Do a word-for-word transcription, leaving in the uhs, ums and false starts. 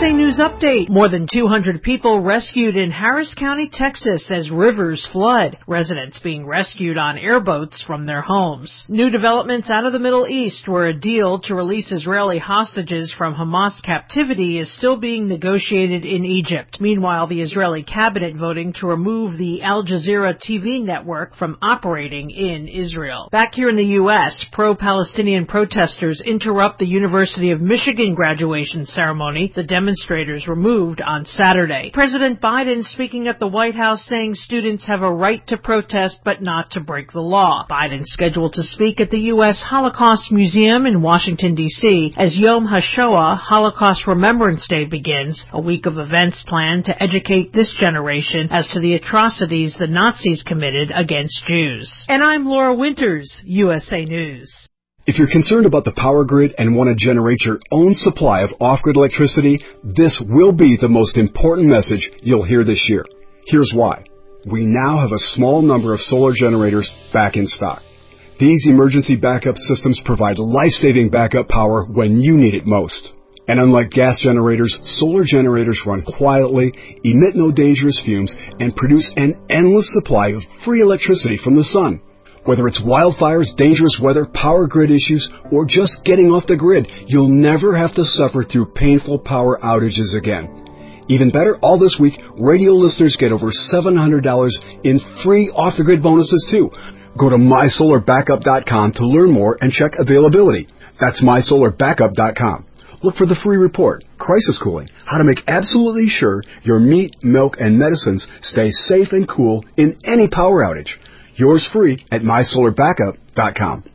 S A News Update. More than two hundred people rescued in Harris County, Texas as rivers flood. Residents being rescued on airboats from their homes. New developments out of the Middle East, where a deal to release Israeli hostages from Hamas captivity is still being negotiated in Egypt. Meanwhile, the Israeli cabinet voting to remove the Al Jazeera T V network from operating in Israel. Back here in the U S, pro-Palestinian protesters interrupt the University of Michigan graduation ceremony. The demonstrators were moved on Saturday. President Biden speaking at the White House saying students have a right to protest but not to break the law. Biden scheduled to speak at the U S Holocaust Museum in Washington, D C as Yom HaShoah, Holocaust Remembrance Day, begins, a week of events planned to educate this generation as to the atrocities the Nazis committed against Jews. And I'm Laura Winters, U S A News. If you're concerned about the power grid and want to generate your own supply of off-grid electricity, this will be the most important message you'll hear this year. Here's why. We now have a small number of solar generators back in stock. These emergency backup systems provide life-saving backup power when you need it most. And unlike gas generators, solar generators run quietly, emit no dangerous fumes, and produce an endless supply of free electricity from the sun. Whether it's wildfires, dangerous weather, power grid issues, or just getting off the grid, you'll never have to suffer through painful power outages again. Even better, all this week, radio listeners get over seven hundred dollars in free off-the-grid bonuses too. Go to my solar backup dot com to learn more and check availability. That's my solar backup dot com. Look for the free report, Crisis Cooling, how to make absolutely sure your meat, milk, and medicines stay safe and cool in any power outage. Yours free at my solar backup dot com.